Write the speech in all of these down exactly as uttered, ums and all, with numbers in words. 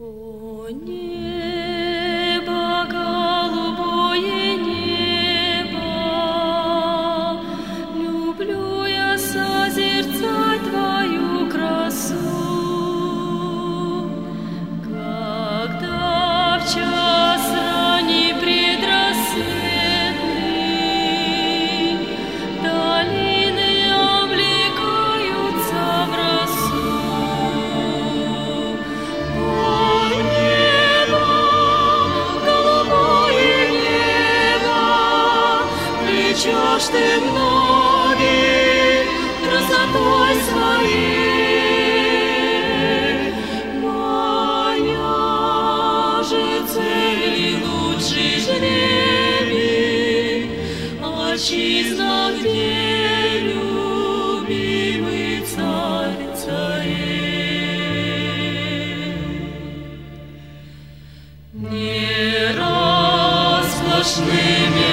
О небо, голубое небо, люблю я созерцать твою красу, когда в час ранний предрассветный долины облекаются в росу. Влечешь ты многих красотой своей, моя же цель и лучший жребий, отчизна, где любимый царь царей. Не раз сплошными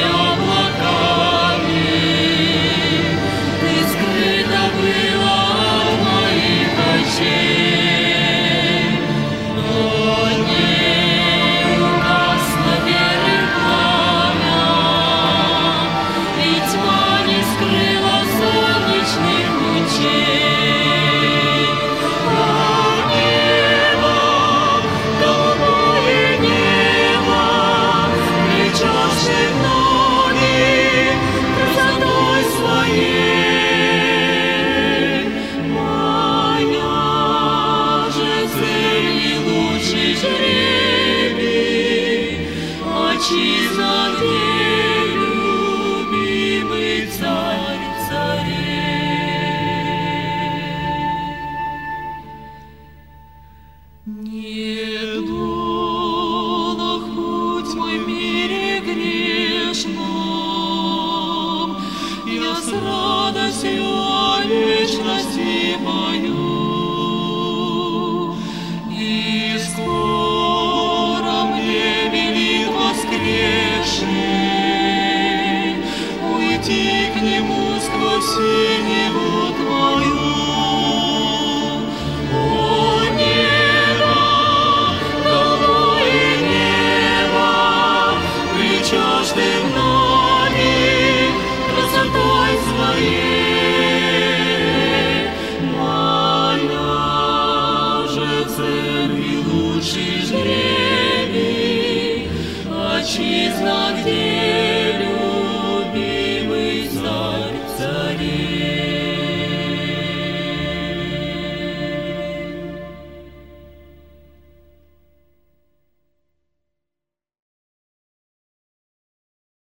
отчизна, где любимый царь царей. Не долг путь мой в мире грешном, я с радостью о вечности пою. И скоро мне велит воскресший уйти к нему сквозь синеву твою. О небо, голубое небо, влечешь ты многих красотой своей, моя же цель и лучший жребий, отчизна, где